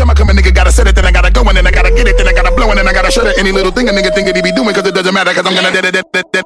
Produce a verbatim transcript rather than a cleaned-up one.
time I come, a nigga gotta set it, then I gotta go, and then I gotta get it, then I gotta blow, and then I gotta shut it. Any little thing a nigga think that he be doing, cause it doesn't matter, cause I'm gonna dead it, dead it, dead